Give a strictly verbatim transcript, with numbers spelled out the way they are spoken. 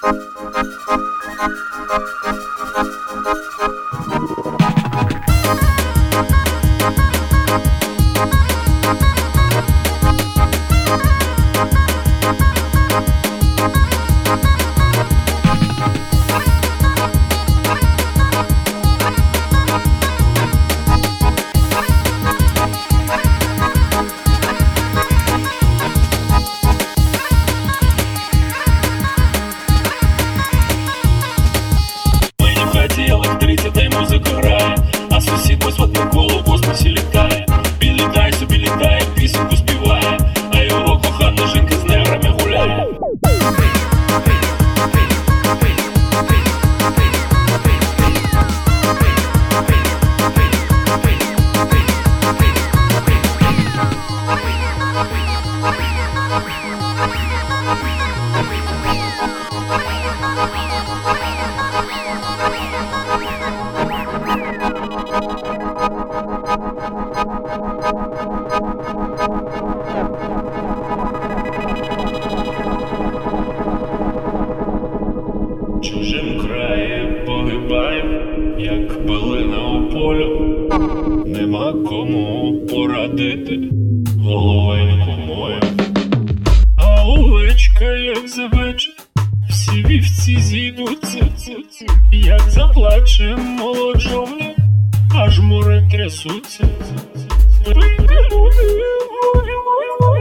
Електриця та й музика грає, а сусід без одне коло в космосі літає. Він літає, собі літає, пісеньку співає, а його кохана жінка з неграми гуляє. Чужим краєм погибаєм, як билина у полю. Нема кому порадити головеньку мою. А овечка як забече, всі вівці зійдуться, як заплаче молоджовня, аж мури трясуться. Люди, люди, люди, люди.